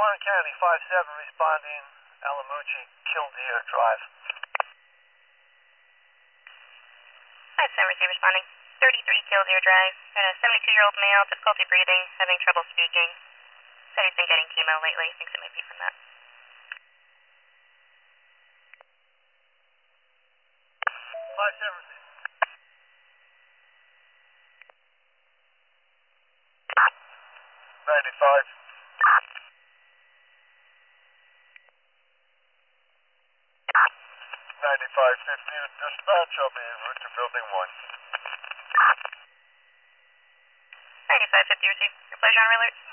Warren County 5-7 responding, Alamucci, Killdeer Drive. 5-7 receive responding. 33 Killdeer Drive. Got a 72-year-old male, difficulty breathing, having trouble speaking. Said he's been getting chemo lately. Thinks it might be from that. 5-7. 95. 95-15, dispatch, I'll be en route to building 1. 95-50 receive. Your pleasure on alert.